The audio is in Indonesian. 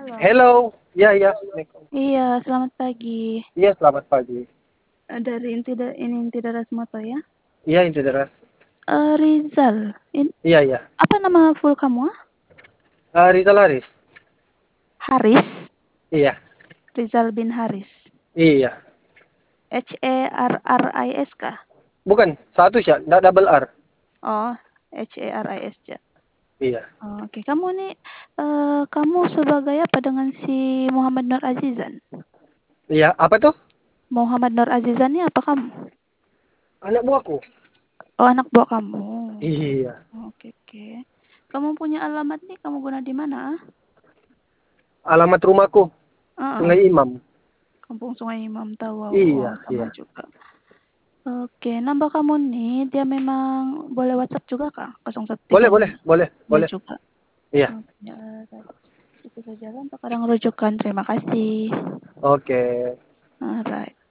Halo. Hello, iya, Assalamualaikum. Iya, selamat pagi. Iya, selamat pagi. Dari Inti Darat Moto ya. Iya, Inti Deras. Rizal. Iya. Apa nama full kamu? Rizal Haris. Haris. Iya, Rizal bin Haris. iya. Heris kah? Bukan, satu sih, enggak double R. Oh, Heris ya. Iya. Oke, kamu nih, kamu sebagai apa dengan si Muhammad Nur Azizan? Iya, apa tuh? Muhammad Nur Azizan ini apa kamu? Anak buahku. Oh, anak buah kamu. Iya. Oke. Kamu punya alamat nih, kamu guna di mana? Alamat rumahku, Heeh. Sungai Imam. Kampung Sungai Imam Tawa. Oh, sama Iya. juga. Oke, nambah kamu nih, dia memang boleh WhatsApp juga kah? Boleh, 0135. boleh, boleh, Boleh boleh. juga. Iya. Oke, itu saja untuk orang rujukan. Terima kasih. Oke. Alright.